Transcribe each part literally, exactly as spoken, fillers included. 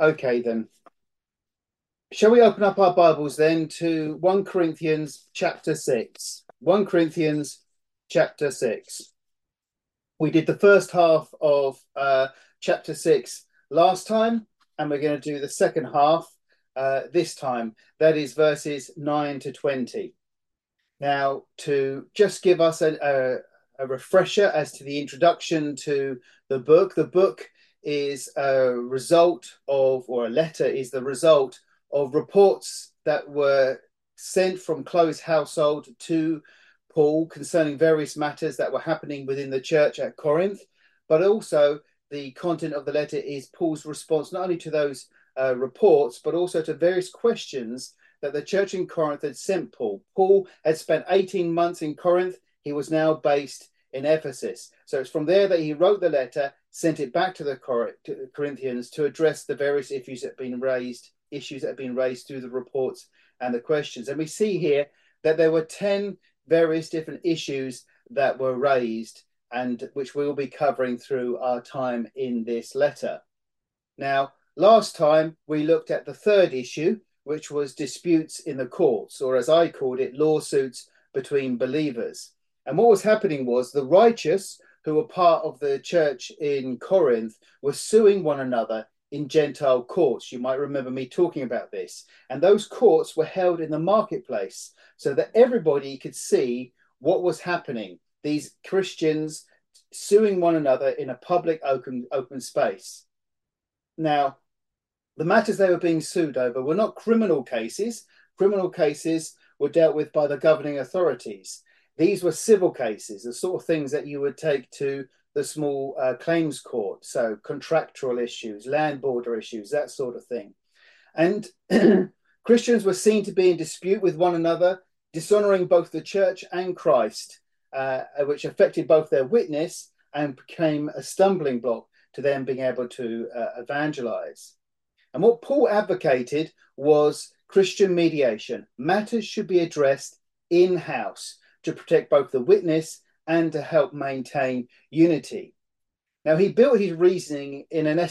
Okay, then. Shall we open up our Bibles then to First Corinthians chapter six? First Corinthians chapter six. We did the first half of uh, chapter six last time, and we're going to do the second half uh, this time. That is verses nine to twenty. Now, to just give us a, a, a refresher as to the introduction to the book, the book is a result of, or a letter is the result of reports that were sent from Chloe's household to Paul concerning various matters that were happening within the church at Corinth, but also the content of the letter is Paul's response not only to those uh, reports, but also to various questions that the church in Corinth had sent Paul. Paul had spent eighteen months in Corinth. He was now based in Ephesus. So it's from there that he wrote the letter, sent it back to the Corinthians to address the various issues that have been raised, issues that have been raised through the reports and the questions. And we see here that there were ten various different issues that were raised and which we will be covering through our time in this letter. Now, last time we looked at the third issue, which was disputes in the courts, or as I called it, lawsuits between believers. And what was happening was the righteous, who were part of the church in Corinth, were suing one another in Gentile courts. You might remember me talking about this. And those courts were held in the marketplace so that everybody could see what was happening. These Christians suing one another in a public open, open space. Now, the matters they were being sued over were not criminal cases. Criminal cases were dealt with by the governing authorities. These were civil cases, the sort of things that you would take to the small uh, claims court. So contractual issues, land border issues, that sort of thing. And Christians were seen to be in dispute with one another, dishonoring both the church and Christ, uh, which affected both their witness and became a stumbling block to them being able to uh, evangelize. And what Paul advocated was Christian mediation. Matters should be addressed in-house to protect both the witness and to help maintain unity. Now, he built his reasoning in an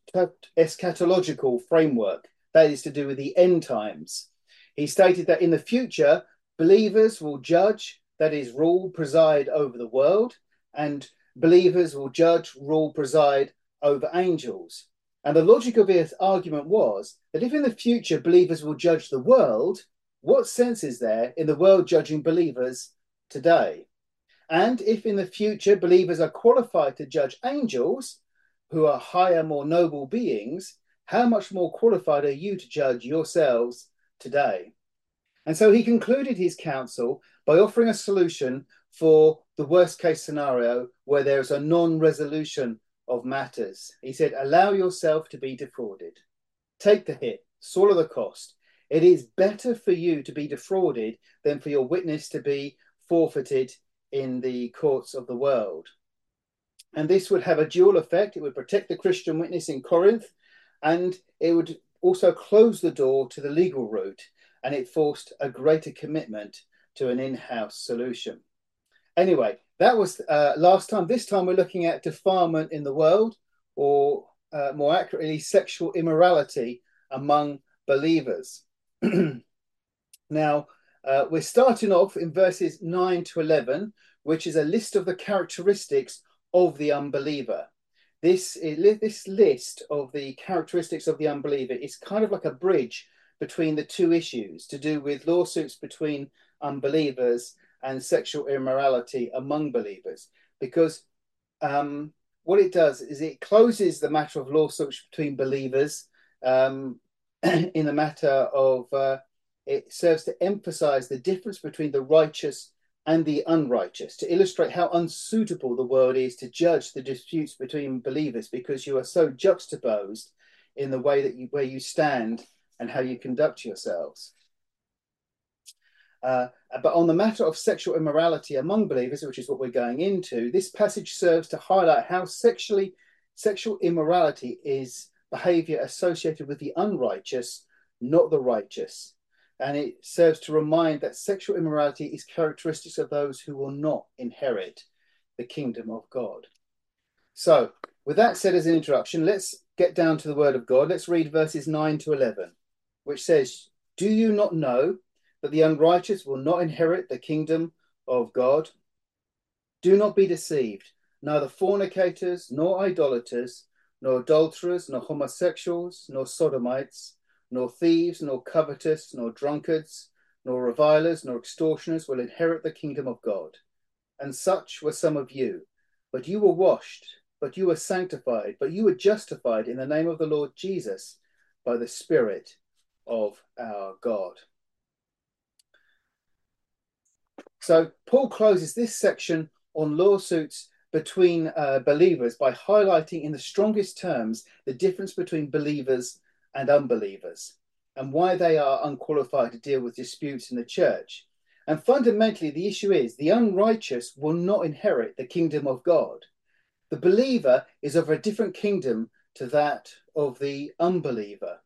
eschatological framework, that is to do with the end times. He stated that in the future, believers will judge, that is, rule, preside over the world, and believers will judge, rule, preside over angels. And the logic of his argument was that if in the future believers will judge the world, what sense is there in the world judging believers today? And if in the future believers are qualified to judge angels, who are higher, more noble beings, how much more qualified are you to judge yourselves today? And so he concluded his counsel by offering a solution for the worst case scenario where there is a non-resolution of matters. He said, allow yourself to be defrauded. Take the hit, swallow the cost. It is better for you to be defrauded than for your witness to be forfeited in the courts of the world. And this would have a dual effect. It would protect the Christian witness in Corinth, and it would also close the door to the legal route, and it forced a greater commitment to an in-house solution. Anyway, that was uh, last time. This time we're looking at defilement in the world, or uh, more accurately, sexual immorality among believers. Now, uh, we're starting off in verses nine to eleven, which is a list of the characteristics of the unbeliever. This, this list of the characteristics of the unbeliever is kind of like a bridge between the two issues to do with lawsuits between unbelievers and sexual immorality among believers, because um, what it does is it closes the matter of lawsuits between believers um, in the matter of, uh, it serves to emphasize the difference between the righteous and the unrighteous, to illustrate how unsuitable the world is to judge the disputes between believers, because you are so juxtaposed in the way that you, where you stand and how you conduct yourselves. Uh, but on the matter of sexual immorality among believers, which is what we're going into, this passage serves to highlight how sexually sexual immorality is behavior associated with the unrighteous, not the righteous. And it serves to remind that sexual immorality is characteristics of those who will not inherit the kingdom of God. So, with that said as an introduction, let's get down to the word of God, let's read verses nine to eleven, which says, "Do you not know that the unrighteous will not inherit the kingdom of God? Do not be deceived. Neither fornicators, nor idolaters, nor adulterers, nor homosexuals, nor sodomites, nor thieves, nor covetous, nor drunkards, nor revilers, nor extortioners will inherit the kingdom of God. And such were some of you. But you were washed, but you were sanctified, but you were justified in the name of the Lord Jesus by the Spirit of our God." So Paul closes this section on lawsuits between uh, believers by highlighting in the strongest terms the difference between believers and unbelievers and why they are unqualified to deal with disputes in the church. And fundamentally, the issue is the unrighteous will not inherit the kingdom of God. The believer is of a different kingdom to that of the unbeliever,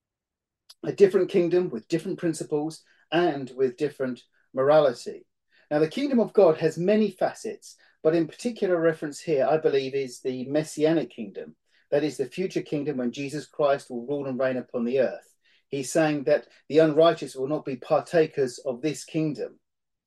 a different kingdom with different principles and with different morality. Now, the kingdom of God has many facets, but in particular reference here, I believe, is the messianic kingdom. That is the future kingdom when Jesus Christ will rule and reign upon the earth. He's saying that the unrighteous will not be partakers of this kingdom.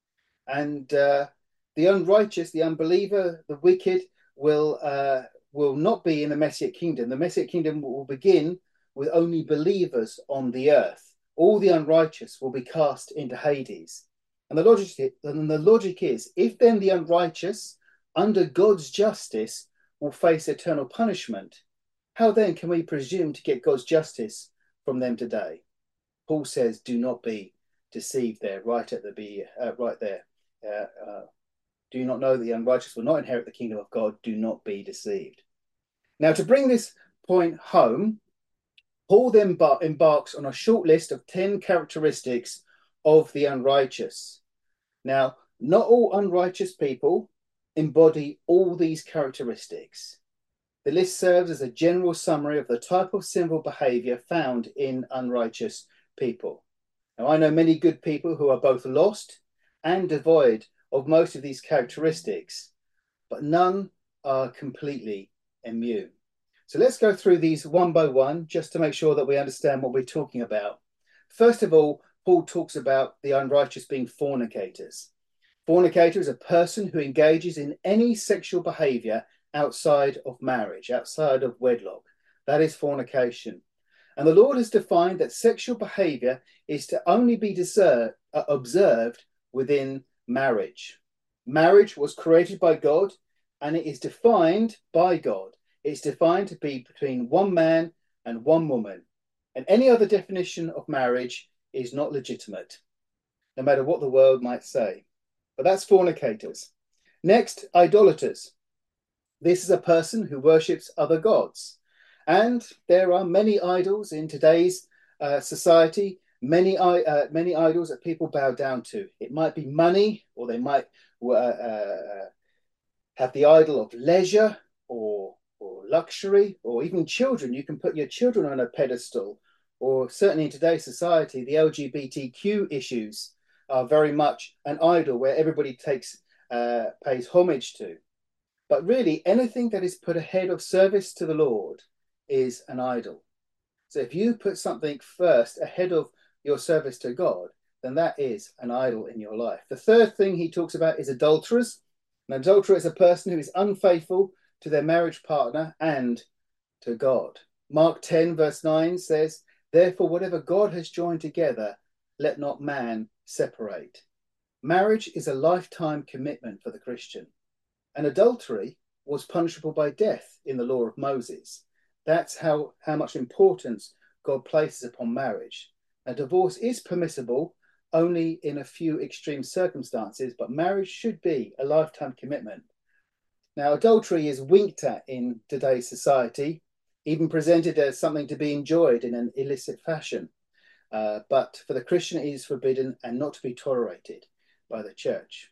And uh, the unrighteous, the unbeliever, the wicked will, uh, will not be in the messianic kingdom. The messianic kingdom will begin with only believers on the earth. All the unrighteous will be cast into Hades. And the logic, and the logic is, if then the unrighteous, under God's justice, will face eternal punishment, how then can we presume to get God's justice from them today? Paul says, do not be deceived there, right at the be, uh, right there. Uh, uh, do you not know that the unrighteous will not inherit the kingdom of God? Do not be deceived. Now, to bring this point home, Paul then embarks on a short list of ten characteristics of the unrighteous. Now, not all unrighteous people embody all these characteristics. The list serves as a general summary of the type of sinful behavior found in unrighteous people. Now, I know many good people who are both lost and devoid of most of these characteristics, but none are completely immune. So let's go through these one by one, just to make sure that we understand what we're talking about. First of all, Paul talks about the unrighteous being fornicators. Fornicator is a person who engages in any sexual behavior outside of marriage, outside of wedlock. That is fornication. And the Lord has defined that sexual behavior is to only be deserved, uh, observed within marriage. Marriage was created by God, and it is defined by God. It's defined to be between one man and one woman. And any other definition of marriage is not legitimate, no matter what the world might say. But that's fornicators. Next, idolaters. This is a person who worships other gods. And there are many idols in today's uh, society, many, uh, many idols that people bow down to. It might be money, or they might uh, uh, have the idol of leisure or, or luxury, or even children. You can put your children on a pedestal, or certainly in today's society, the L G B T Q issues are very much an idol where everybody takes uh, pays homage to. But really, anything that is put ahead of service to the Lord is an idol. So if you put something first ahead of your service to God, then that is an idol in your life. The third thing he talks about is adulterers. An adulterer is a person who is unfaithful to their marriage partner and to God. Mark ten verse nine says, "Therefore, whatever God has joined together, let not man separate." Marriage is a lifetime commitment for the Christian. And adultery was punishable by death in the law of Moses. That's how, how much importance God places upon marriage. A divorce is permissible only in a few extreme circumstances, but marriage should be a lifetime commitment. Now, adultery is winked at in today's society, even presented as something to be enjoyed in an illicit fashion. Uh, but for the Christian, it is forbidden and not to be tolerated by the church.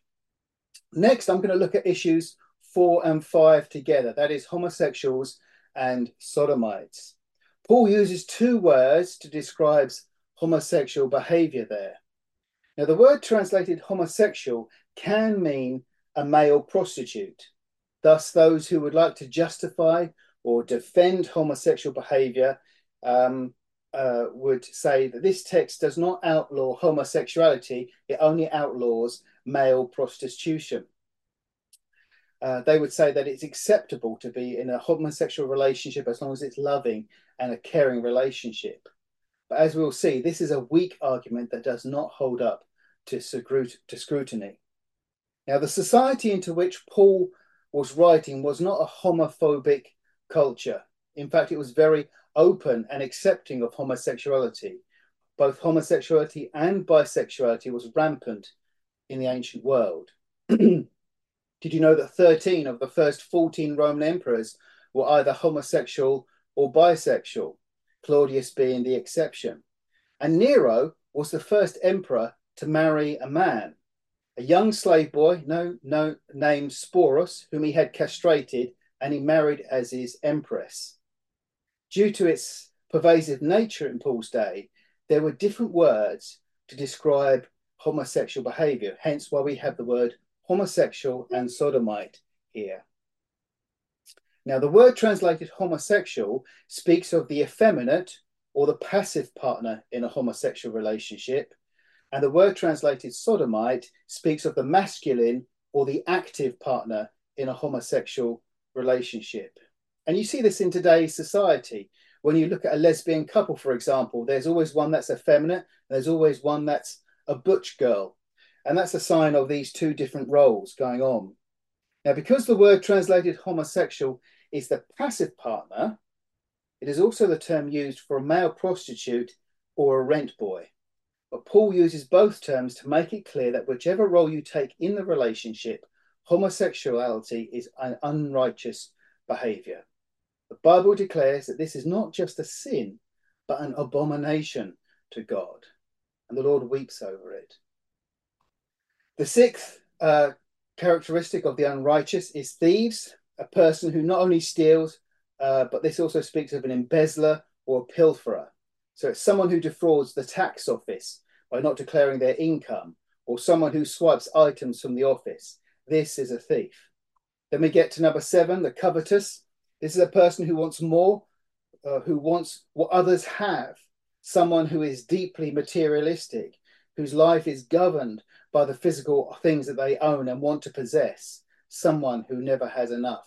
Next, I'm going to look at issues four and five together. That is homosexuals and sodomites. Paul uses two words to describe homosexual behavior there. Now, the word translated homosexual can mean a male prostitute. Thus, those who would like to justify or defend homosexual behavior um, uh, would say that this text does not outlaw homosexuality, it only outlaws male prostitution. Uh, they would say that it's acceptable to be in a homosexual relationship as long as it's loving and a caring relationship. But as we'll see, this is a weak argument that does not hold up to, to scrutiny. Now, the society into which Paul was writing was not a homophobic culture. In fact, it was very open and accepting of homosexuality. Both homosexuality and bisexuality was rampant in the ancient world. Did you know that thirteen of the first fourteen Roman emperors were either homosexual or bisexual, Claudius being the exception? And Nero was the first emperor to marry a man, a young slave boy no, no, named Sporus, whom he had castrated, and he married as his empress. Due to its pervasive nature in Paul's day, there were different words to describe homosexual behavior, hence why we have the word homosexual and sodomite here. Now, the word translated homosexual speaks of the effeminate or the passive partner in a homosexual relationship, and the word translated sodomite speaks of the masculine or the active partner in a homosexual relationship. And you see this in today's society. When you look at a lesbian couple, for example, there's always one that's effeminate, and there's always one that's a butch girl. And that's a sign of these two different roles going on. Now, because the word translated homosexual is the passive partner, it is also the term used for a male prostitute or a rent boy. But Paul uses both terms to make it clear that whichever role you take in the relationship, homosexuality is an unrighteous behavior. The Bible declares that this is not just a sin, but an abomination to God. And the Lord weeps over it. The sixth uh, characteristic of the unrighteous is thieves, a person who not only steals, uh, but this also speaks of an embezzler or a pilferer. So it's someone who defrauds the tax office by not declaring their income, or someone who swipes items from the office. This is a thief. Then we get to number seven, the covetous. This is a person who wants more, uh, who wants what others have. Someone who is deeply materialistic, whose life is governed by the physical things that they own and want to possess. Someone who never has enough.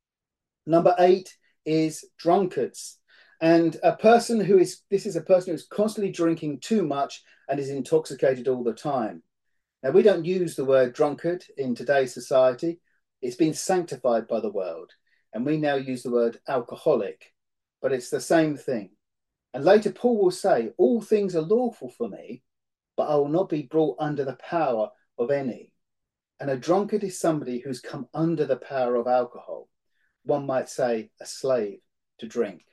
Number eight is drunkards. And a person who is, this is a person who's constantly drinking too much and is intoxicated all the time. Now, we don't use the word drunkard in today's society. It's been sanctified by the world. And we now use the word alcoholic, but it's the same thing. And later Paul will say, all things are lawful for me, but I will not be brought under the power of any. And a drunkard is somebody who's come under the power of alcohol. One might say a slave to drink.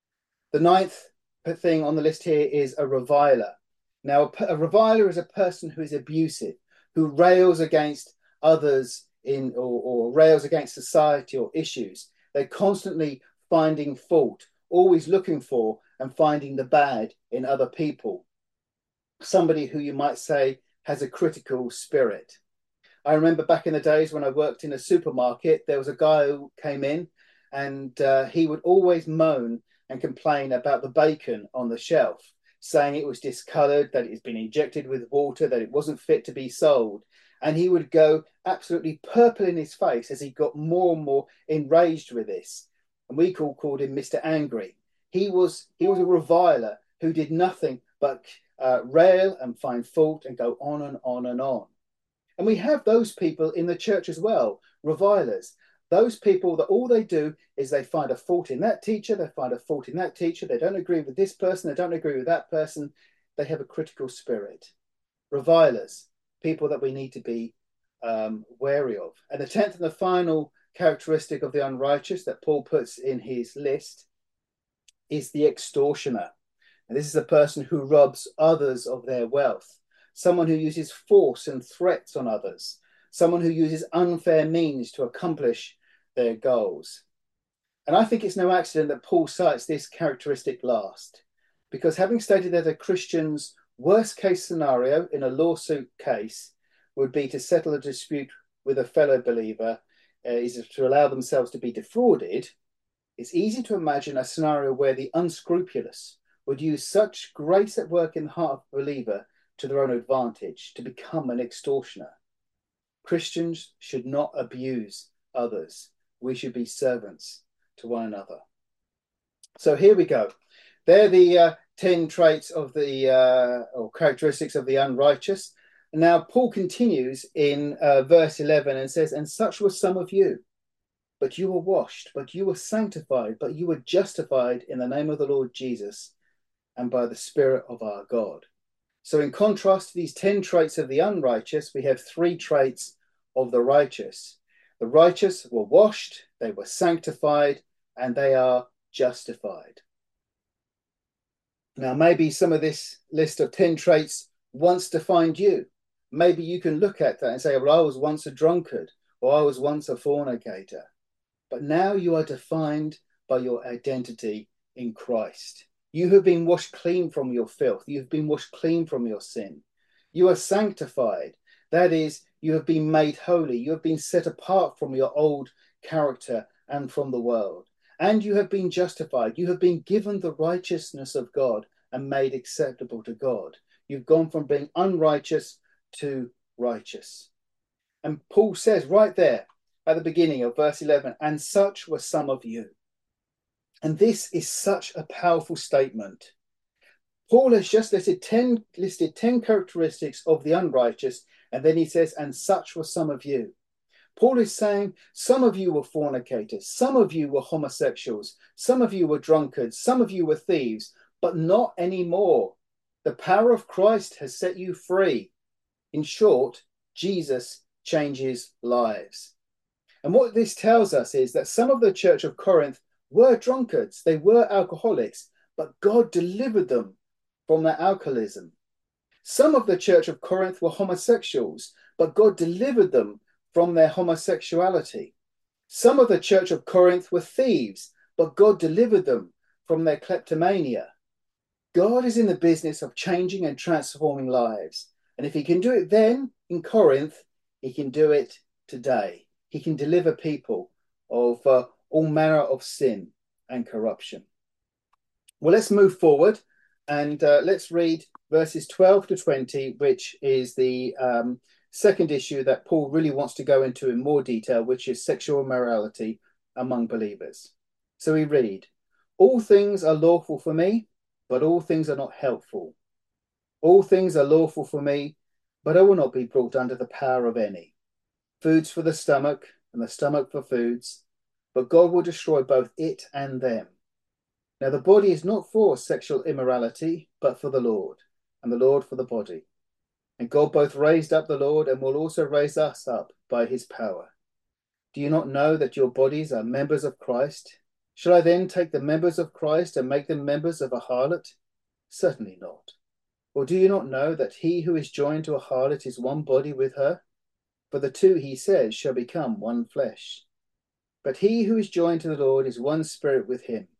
The ninth thing on the list here is a reviler. Now, a, a reviler is a person who is abusive, who rails against others in or, or rails against society or issues. They're constantly finding fault, always looking for and finding the bad in other people. Somebody who you might say has a critical spirit. I remember back in the days when I worked in a supermarket, there was a guy who came in and uh, he would always moan and complain about the bacon on the shelf, saying it was discoloured, that it had been injected with water, that it wasn't fit to be sold. And he would go absolutely purple in his face as he got more and more enraged with this. And we call, called him Mister Angry. He was, he was a reviler who did nothing but uh, rail and find fault and go on and on and on. And we have those people in the church as well, revilers. Those people that all they do is they find a fault in that teacher, they find a fault in that teacher, they don't agree with this person, they don't agree with that person, they have a critical spirit. Revilers, people that we need to be um, wary of. And the tenth and the final characteristic of the unrighteous that Paul puts in his list is the extortioner. And this is a person who robs others of their wealth, someone who uses force and threats on others, someone who uses unfair means to accomplish their goals. And I think it's no accident that Paul cites this characteristic last, because having stated that a Christian's worst case scenario in a lawsuit case would be to settle a dispute with a fellow believer, uh, is to allow themselves to be defrauded, It's easy to imagine a scenario where the unscrupulous would use such grace at work in the heart of a believer to their own advantage, to become an extortioner. Christians should not abuse others. We should be servants to one another. So here we go. They're the uh, ten traits of the, uh, or characteristics of the unrighteous. And now Paul continues in uh, verse eleven and says, and such were some of you. But you were washed, but you were sanctified, but you were justified in the name of the Lord Jesus and by the Spirit of our God. So in contrast to these ten traits of the unrighteous, we have three traits of the righteous. The righteous were washed, they were sanctified, and they are justified. Now, maybe some of this list of ten traits once defined you. Maybe you can look at that and say, well, I was once a drunkard, or I was once a fornicator. But now you are defined by your identity in Christ. You have been washed clean from your filth. You have been washed clean from your sin. You are sanctified. That is, you have been made holy. You have been set apart from your old character and from the world. And you have been justified. You have been given the righteousness of God and made acceptable to God. You've gone from being unrighteous to righteous. And Paul says right there, at the beginning of verse eleven, and such were some of you. And this is such a powerful statement. Paul has just listed ten, listed ten characteristics of the unrighteous, and then he says, and such were some of you. Paul is saying, some of you were fornicators, some of you were homosexuals, some of you were drunkards, some of you were thieves, but not anymore. The power of Christ has set you free. In short, Jesus changes lives. And what this tells us is that some of the church of Corinth were drunkards, they were alcoholics, but God delivered them from their alcoholism. Some of the church of Corinth were homosexuals, but God delivered them from their homosexuality. Some of the church of Corinth were thieves, but God delivered them from their kleptomania. God is in the business of changing and transforming lives. And if he can do it then in Corinth, he can do it today. He can deliver people of uh, all manner of sin and corruption. Well, let's move forward and uh, let's read verses twelve to twenty, which is the um, second issue that Paul really wants to go into in more detail, which is sexual immorality among believers. So we read, all things are lawful for me, but all things are not helpful. All things are lawful for me, but I will not be brought under the power of any. Foods for the stomach, and the stomach for foods, but God will destroy both it and them. Now the body is not for sexual immorality, but for the Lord, and the Lord for the body. And God both raised up the Lord and will also raise us up by his power. Do you not know that your bodies are members of Christ? Shall I then take the members of Christ and make them members of a harlot? Certainly not. Or do you not know that he who is joined to a harlot is one body with her? For the two, he says, shall become one flesh. But he who is joined to the Lord is one spirit with him.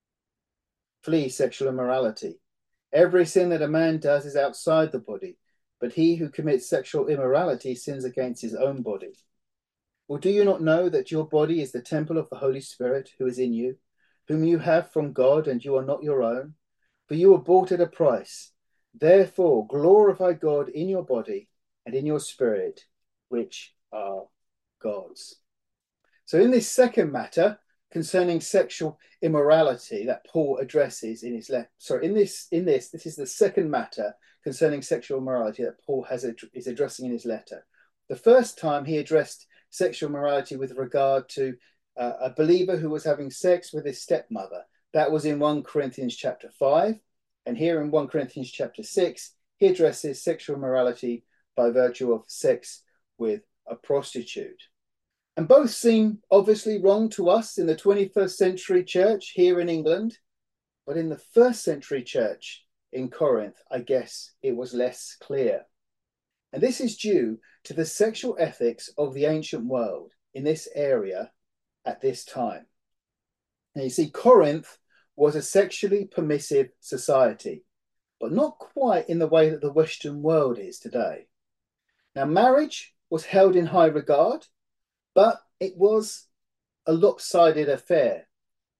Flee sexual immorality. Every sin that a man does is outside the body, but he who commits sexual immorality sins against his own body. Or do you not know that your body is the temple of the Holy Spirit who is in you, whom you have from God, and you are not your own? For you were bought at a price. Therefore glorify God in your body and in your spirit, which are God's. So in this second matter concerning sexual immorality that Paul addresses in his letter, sorry, in this, in this, this is the second matter concerning sexual immorality that Paul has is addressing in his letter. The first time he addressed sexual immorality with regard to uh, a believer who was having sex with his stepmother. That was in First Corinthians chapter five. And here in First Corinthians chapter six, he addresses sexual immorality by virtue of sex with a prostitute. And both seem obviously wrong to us in the twenty-first century church here in England, but in the first century church in Corinth, I guess it was less clear. And this is due to the sexual ethics of the ancient world in this area at this time. Now you see, Corinth was a sexually permissive society, but not quite in the way that the Western world is today. Now, marriage was held in high regard, but it was a lopsided affair.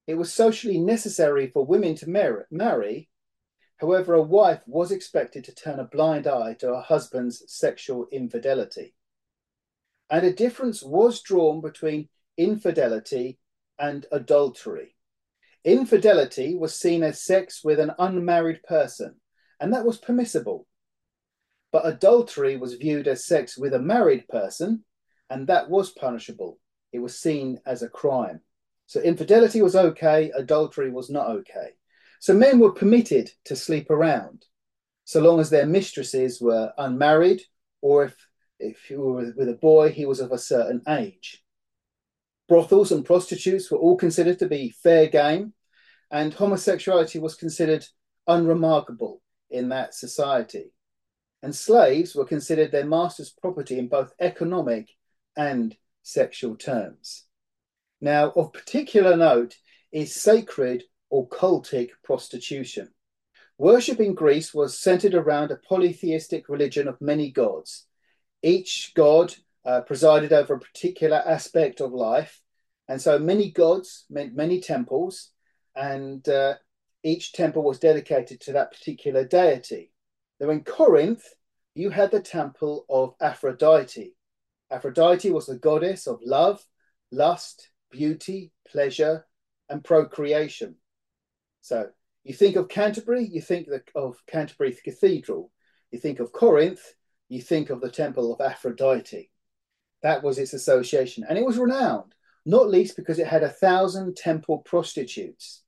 It was socially necessary for women to mar- marry. However, a wife was expected to turn a blind eye to her husband's sexual infidelity. And a difference was drawn between infidelity and adultery. Infidelity was seen as sex with an unmarried person, and that was permissible. But adultery was viewed as sex with a married person, and that was punishable. It was seen as a crime. So infidelity was okay, adultery was not okay. So men were permitted to sleep around, so long as their mistresses were unmarried, or if, if you were with a boy, he was of a certain age. Brothels and prostitutes were all considered to be fair game, and homosexuality was considered unremarkable in that society. And slaves were considered their master's property in both economic and sexual terms. Now, of particular note is sacred or cultic prostitution. Worship in Greece was centered around a polytheistic religion of many gods. Each god uh, presided over a particular aspect of life. And so many gods meant many temples, and uh, each temple was dedicated to that particular deity. Now, in Corinth, you had the temple of Aphrodite. Aphrodite was the goddess of love, lust, beauty, pleasure, and procreation. So you think of Canterbury, you think of Canterbury Cathedral. You think of Corinth, you think of the temple of Aphrodite. That was its association. And it was renowned, not least because it had a thousand temple prostitutes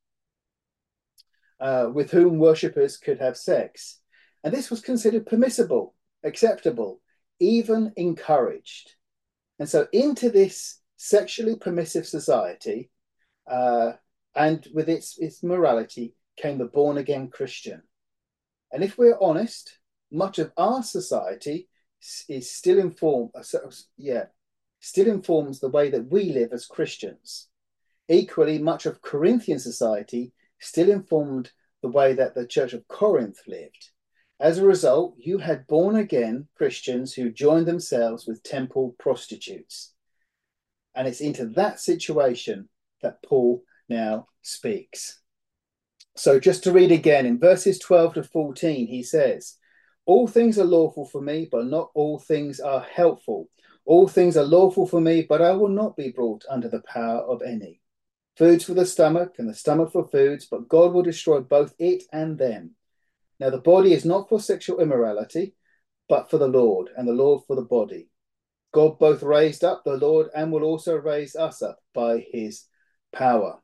uh, with whom worshippers could have sex. And this was considered permissible, acceptable, even encouraged. And so into this sexually permissive society, uh, and with its, its morality, came the born-again Christian. And if we're honest, much of our society is still informed, yeah, still informs the way that we live as Christians. Equally, much of Corinthian society still informed the way that the Church of Corinth lived. As a result, you had born-again Christians who joined themselves with temple prostitutes. And it's into that situation that Paul now speaks. So just to read again, in verses twelve to fourteen, he says, all things are lawful for me, but not all things are helpful. All things are lawful for me, but I will not be brought under the power of any. Foods for the stomach, and the stomach for foods, but God will destroy both it and them. Now the body is not for sexual immorality, but for the Lord, and the Lord for the body. God both raised up the Lord and will also raise us up by his power.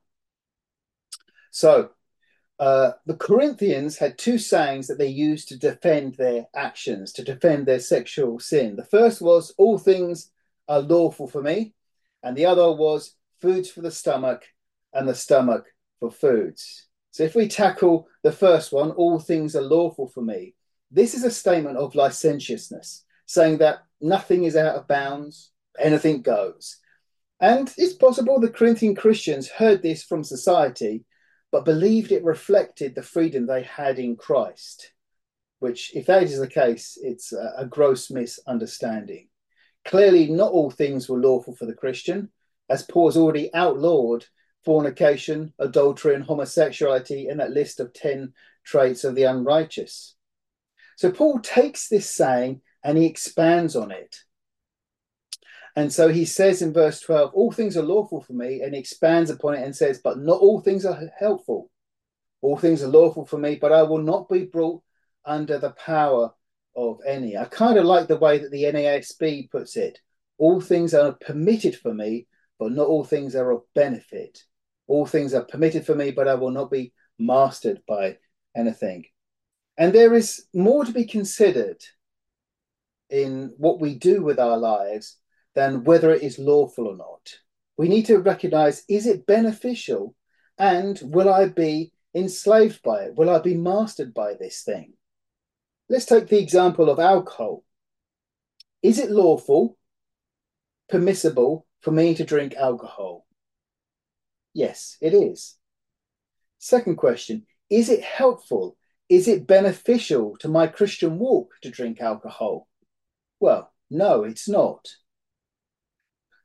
So uh, the Corinthians had two sayings that they used to defend their actions, to defend their sexual sin. The first was, all things are lawful for me. And the other was, foods for the stomach and the stomach for foods. So if we tackle the first one, all things are lawful for me, this is a statement of licentiousness, saying that nothing is out of bounds, anything goes. And it's possible the Corinthian Christians heard this from society, but believed it reflected the freedom they had in Christ, which, if that is the case, it's a, a gross misunderstanding. Clearly, not all things were lawful for the Christian, as Paul has already outlawed fornication, adultery, and homosexuality in that list of ten traits of the unrighteous. So Paul takes this saying and he expands on it. And so he says in verse twelve, all things are lawful for me, and he expands upon it and says, but not all things are helpful. All things are lawful for me, but I will not be brought under the power of any. I kind of like the way that the N A S B puts it. All things are permitted for me, but not all things are of benefit. All things are permitted for me, but I will not be mastered by anything. And there is more to be considered in what we do with our lives than whether it is lawful or not. We need to recognize, is it beneficial, and will I be enslaved by it? Will I be mastered by this thing? Let's take the example of alcohol. Is it lawful, permissible for me to drink alcohol? Yes, it is. Second question, is it helpful? Is it beneficial to my Christian walk to drink alcohol? Well, no, it's not.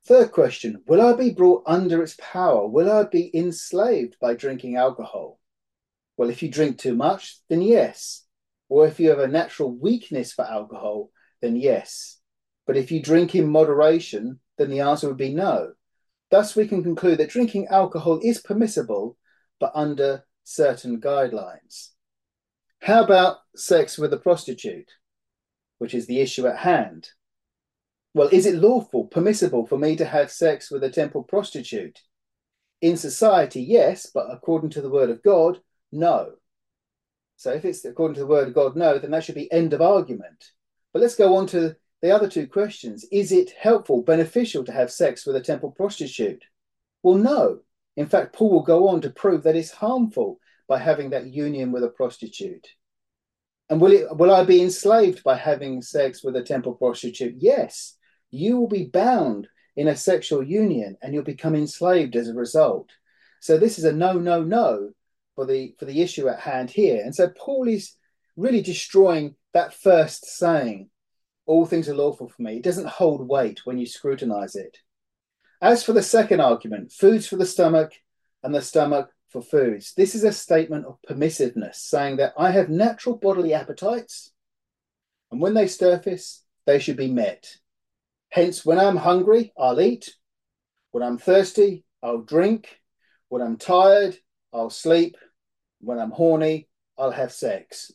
Third question, will I be brought under its power? Will I be enslaved by drinking alcohol? Well, if you drink too much, then yes. Or if you have a natural weakness for alcohol, then yes. But if you drink in moderation, then the answer would be no. Thus, we can conclude that drinking alcohol is permissible, but under certain guidelines. How about sex with a prostitute, which is the issue at hand? Well, is it lawful, permissible for me to have sex with a temple prostitute? In society, yes, but according to the word of God, no. So if it's according to the word of God, no, then that should be end of argument. But let's go on to the other two questions. Is it helpful, beneficial to have sex with a temple prostitute? Well, no. In fact, Paul will go on to prove that it's harmful by having that union with a prostitute. And will it, will I be enslaved by having sex with a temple prostitute? Yes. You will be bound in a sexual union and you'll become enslaved as a result. So this is a no, no, no for the for the issue at hand here. And so Paul is really destroying that first saying, all things are lawful for me. It doesn't hold weight when you scrutinize it. As for the second argument, foods for the stomach and the stomach for foods, this is a statement of permissiveness, saying that I have natural bodily appetites, and when they surface, they should be met. Hence, when I'm hungry, I'll eat. When I'm thirsty, I'll drink. When I'm tired, I'll sleep. When I'm horny, I'll have sex.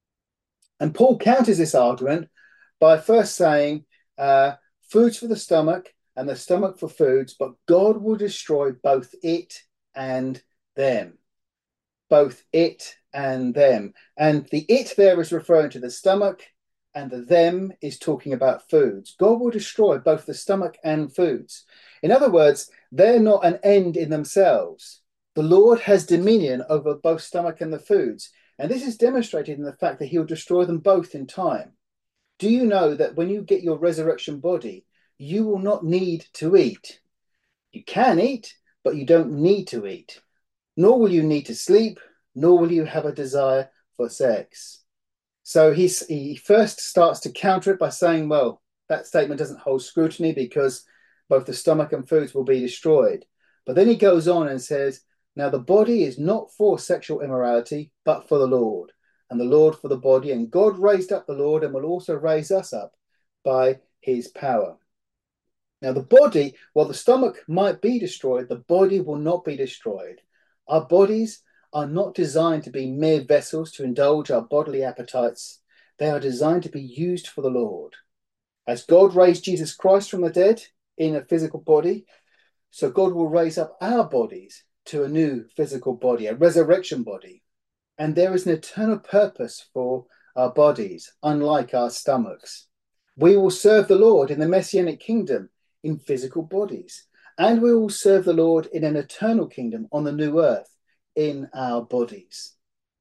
And Paul counters this argument by first saying, uh, foods for the stomach and the stomach for foods, but God will destroy both it and them. Both it and them. And the it there is referring to the stomach, and the them is talking about foods. God will destroy both the stomach and foods. In other words, they're not an end in themselves. The Lord has dominion over both stomach and the foods. And this is demonstrated in the fact that he'll destroy them both in time. Do you know that when you get your resurrection body, you will not need to eat? You can eat, but you don't need to eat. Nor will you need to sleep, nor will you have a desire for sex. So he's, he first starts to counter it by saying, well, that statement doesn't hold scrutiny because both the stomach and foods will be destroyed. But then he goes on and says, now the body is not for sexual immorality, but for the Lord, and the Lord for the body. And God raised up the Lord and will also raise us up by his power. Now the body, while the stomach might be destroyed, the body will not be destroyed. Our bodies are not designed to be mere vessels to indulge our bodily appetites. They are designed to be used for the Lord. As God raised Jesus Christ from the dead in a physical body, so God will raise up our bodies to a new physical body, a resurrection body. And there is an eternal purpose for our bodies, unlike our stomachs. We will serve the Lord in the Messianic kingdom in physical bodies, and we will serve the Lord in an eternal kingdom on the new earth in our bodies.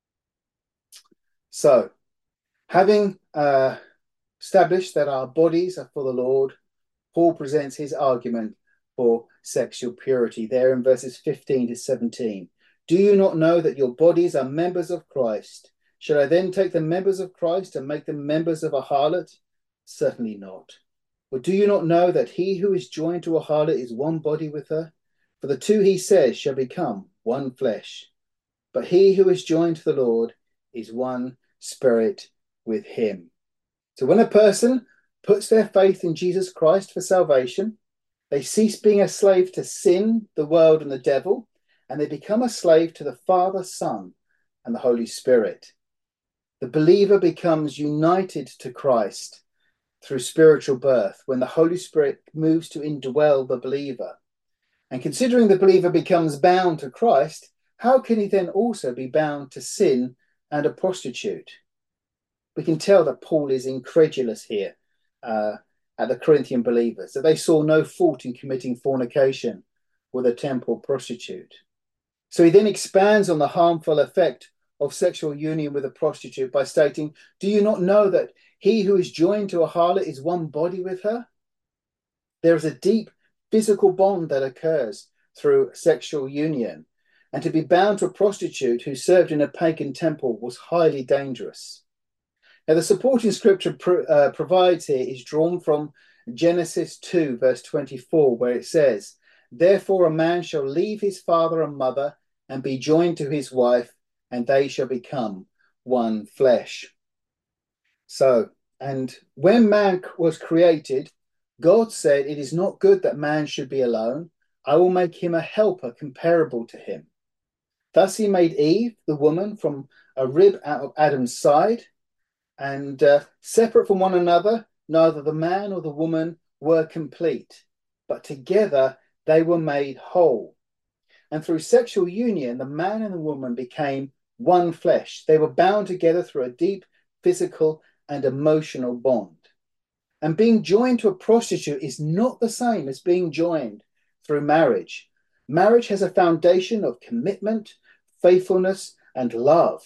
So, having uh, established that our bodies are for the Lord, Paul presents his argument for sexual purity there in verses fifteen to seventeen. Do you not know that your bodies are members of Christ? Should I then take the members of Christ and make them members of a harlot? Certainly not. Or do you not know that he who is joined to a harlot is one body with her? For the two, he says, shall become one flesh. But he who is joined to the Lord is one spirit with him. So when a person puts their faith in Jesus Christ for salvation, they cease being a slave to sin, the world, and the devil, and they become a slave to the Father, Son, and the Holy Spirit. The believer becomes united to Christ through spiritual birth when the Holy Spirit moves to indwell the believer. And considering the believer becomes bound to Christ, how can he then also be bound to sin and a prostitute? We can tell that Paul is incredulous here uh, at the Corinthian believers, that they saw no fault in committing fornication with a temple prostitute. So he then expands on the harmful effect of sexual union with a prostitute by stating, do you not know that he who is joined to a harlot is one body with her? There is a deep physical bond that occurs through sexual union, and to be bound to a prostitute who served in a pagan temple was highly dangerous. Now, the supporting scripture pro uh, provides here is drawn from Genesis two, verse twenty-four, where it says, "Therefore a man shall leave his father and mother and be joined to his wife, and they shall become one flesh." So, and when man was created, God said, "It is not good that man should be alone. I will make him a helper comparable to him." Thus he made Eve, the woman, from a rib out of Adam's side, and uh, separate from one another, neither the man or the woman were complete, but together they were made whole. And through sexual union, the man and the woman became one flesh. They were bound together through a deep physical and emotional bond. And being joined to a prostitute is not the same as being joined through marriage. Marriage has a foundation of commitment, faithfulness, and love.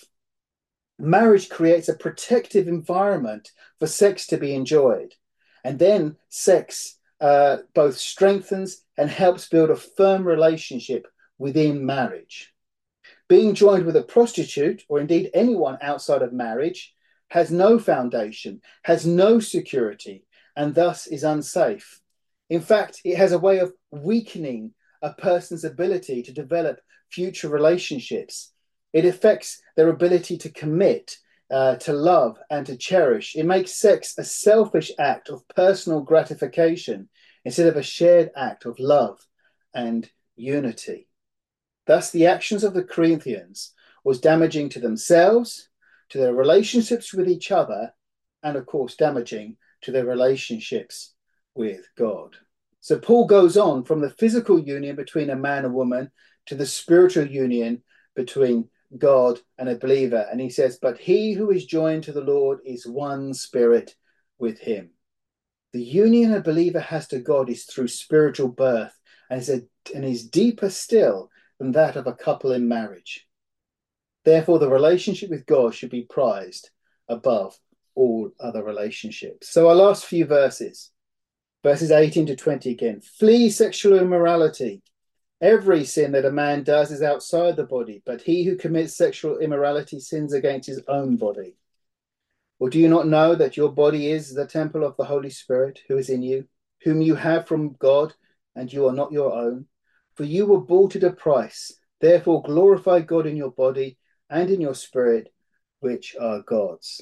Marriage creates a protective environment for sex to be enjoyed. And then sex uh, both strengthens and helps build a firm relationship within marriage. Being joined with a prostitute, or indeed anyone outside of marriage, has no foundation, has no security, and thus is unsafe. In fact, it has a way of weakening a person's ability to develop future relationships. It affects their ability to commit, uh, to love, and to cherish. It makes sex a selfish act of personal gratification instead of a shared act of love and unity. Thus, the actions of the Corinthians was damaging to themselves, to their relationships with each other, and of course, damaging to their relationships with God. So Paul goes on from the physical union between a man and woman to the spiritual union between God and a believer. And he says, "But he who is joined to the Lord is one spirit with him." The union a believer has to God is through spiritual birth, and is, a, and is deeper still than that of a couple in marriage. Therefore, the relationship with God should be prized above all other relationships. So our last few verses, verses eighteen to twenty again. "Flee sexual immorality. Every sin that a man does is outside the body, but he who commits sexual immorality sins against his own body. Or do you not know that your body is the temple of the Holy Spirit who is in you, whom you have from God, and you are not your own? For you were bought at a price. Therefore glorify God in your body and in your spirit, which are God's."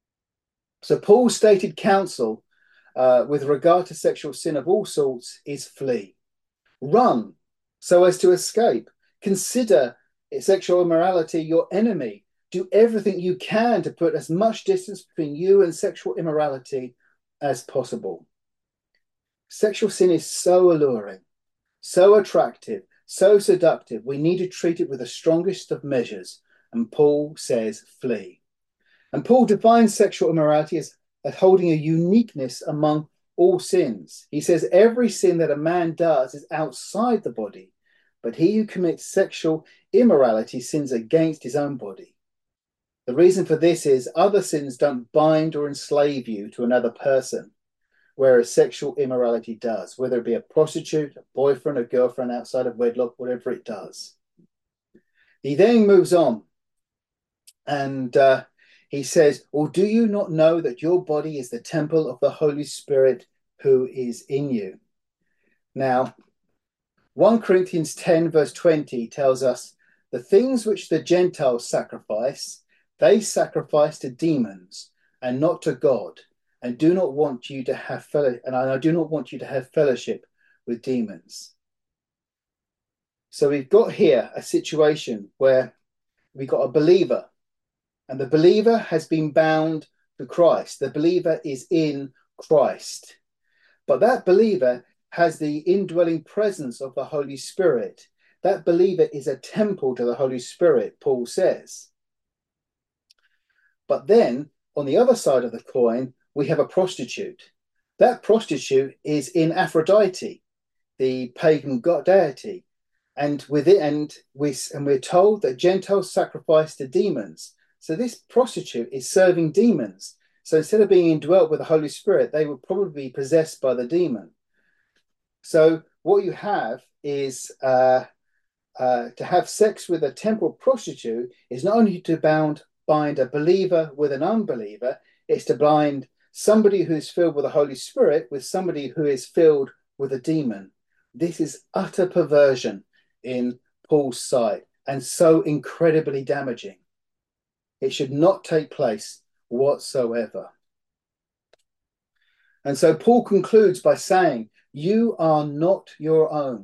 So Paul's stated counsel uh, with regard to sexual sin of all sorts is flee. Run so as to escape. Consider sexual immorality your enemy. Do everything you can to put as much distance between you and sexual immorality as possible. Sexual sin is so alluring, so attractive, so seductive. We need to treat it with the strongest of measures. And Paul says, flee. And Paul defines sexual immorality as, as holding a uniqueness among all sins. He says every sin that a man does is outside the body, but he who commits sexual immorality sins against his own body. The reason for this is other sins don't bind or enslave you to another person, whereas sexual immorality does, whether it be a prostitute, a boyfriend, a girlfriend outside of wedlock, whatever it does. He then moves on and uh, he says, "Or do you not know that your body is the temple of the Holy Spirit who is in you?" Now, First Corinthians ten verse twenty tells us, "The things which the Gentiles sacrifice, they sacrifice to demons and not to God, and do not want you to have fellow and I do not want you to have fellowship with demons." So we've got here a situation where we've got a believer, and the believer has been bound to Christ. The believer is in Christ. But that believer has the indwelling presence of the Holy Spirit. That believer is a temple to the Holy Spirit, Paul says. But then, on the other side of the coin, we have a prostitute. That prostitute is in Aphrodite, the pagan god deity. And with it, and we and we're told that Gentiles sacrifice to demons. So this prostitute is serving demons. So instead of being indwelt with the Holy Spirit, they would probably be possessed by the demon. So what you have is uh, uh, to have sex with a temporal prostitute is not only to bound bind a believer with an unbeliever, it's to bind somebody who is filled with the Holy Spirit with somebody who is filled with a demon. This is utter perversion in Paul's sight and so incredibly damaging. It should not take place whatsoever. And so Paul concludes by saying, you are not your own,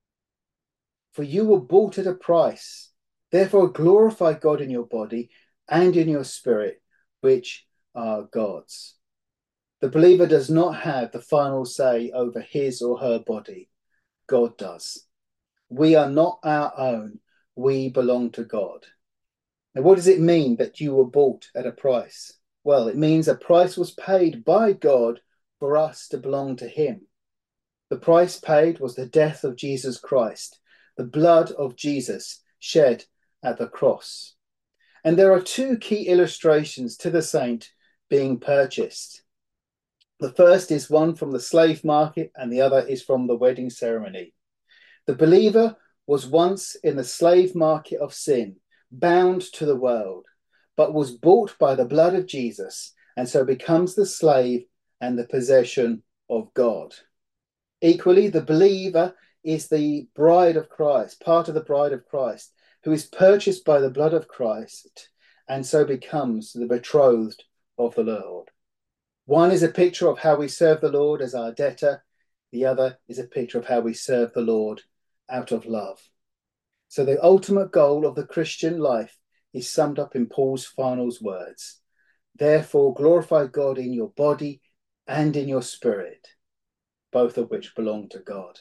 for you were bought at a price. Therefore glorify God in your body and in your spirit, which are God's. The believer does not have the final say over his or her body. God does. We are not our own. We belong to God. Now, what does it mean that you were bought at a price? Well, it means a price was paid by God for us to belong to him. The price paid was the death of Jesus Christ, the blood of Jesus shed at the cross. And there are two key illustrations to the saint being purchased. The first is one from the slave market and the other is from the wedding ceremony. The believer was once in the slave market of sin, bound to the world, but was bought by the blood of Jesus and so becomes the slave and the possession of God. Equally, the believer is the bride of Christ, part of the bride of Christ, who is purchased by the blood of Christ and so becomes the betrothed of the Lord. One is a picture of how we serve the Lord as our debtor. The other is a picture of how we serve the Lord out of love. So the ultimate goal of the Christian life is summed up in Paul's final words. Therefore, glorify God in your body and in your spirit, both of which belong to God.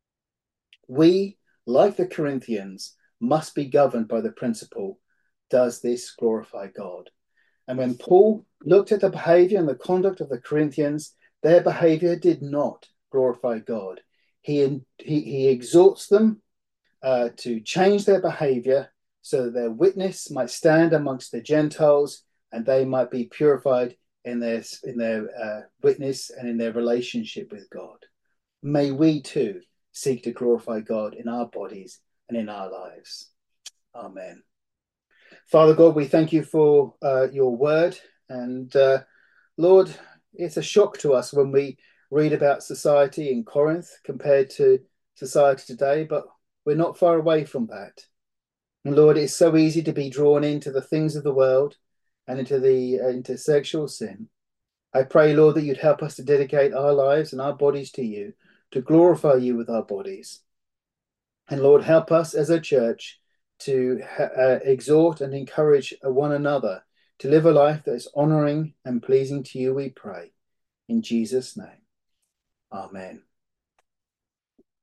We, like the Corinthians, must be governed by the principle, does this glorify God? And when Paul looked at the behavior and the conduct of the Corinthians, their behavior did not glorify God. He, he, he exhorts them uh, to change their behavior so that their witness might stand amongst the Gentiles and they might be purified in their, in their uh, witness and in their relationship with God. May we too seek to glorify God in our bodies and in our lives. Amen. Father God, we thank you for uh, your word. And uh, Lord, it's a shock to us when we read about society in Corinth compared to society today, but we're not far away from that. And Lord, it's so easy to be drawn into the things of the world and into the uh, into sexual sin. I pray, Lord, that you'd help us to dedicate our lives and our bodies to you, to glorify you with our bodies. And Lord, help us as a church to uh, exhort and encourage one another to live a life that is honouring and pleasing to you, we pray. In Jesus' name, amen.